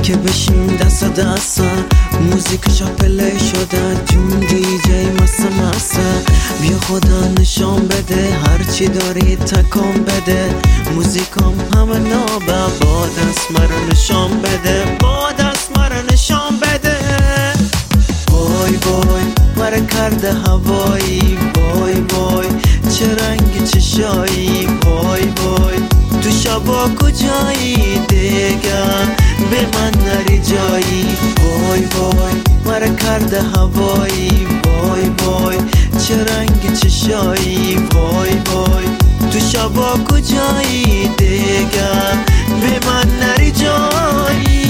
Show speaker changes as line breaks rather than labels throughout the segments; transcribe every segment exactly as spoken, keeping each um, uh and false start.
که بشیم دست دست موزیکشا پلی شده جون دی جی مست مست بیا خدا نشان بده هرچی داری تکان بده موزیکام همه نابه با دست مرا نشان بده با دست مرا نشان بده وای وای مرا کرده هوایی وای وای چه رنگ چشایی وای وای تو شبا کجایی دیگه به من نری جایی وای وای مرا کرده هوایی وای وای چه رنگ چشایی وای وای تو شبا کجایی دیگه به من نری جایی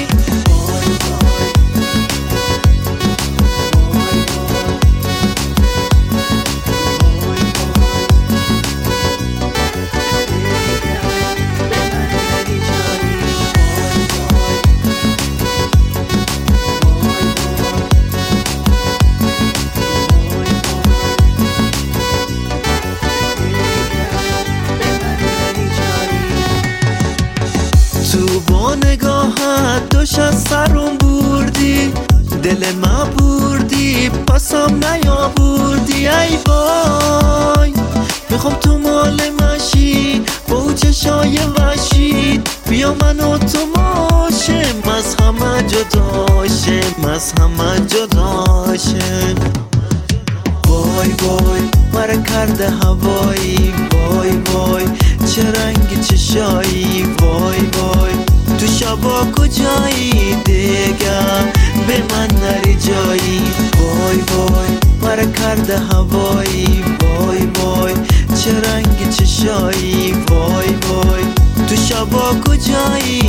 تو با نگاهت دوش از سرم بردی دل ما بردی پاسم نیاوردی ای وای میخوام تو مال مشی با او چشای وشید بیا من و تو ماشم از همه جداشم از همه جداشم وای وای مرا کرده هوایی وای وای چه رنگ چشایی وای وای تو شبا کجایی دیگه به من نری جایی وای وای مرا کرده هوایی وای وای چه رنگ چشایی وای وای تو شبا کجایی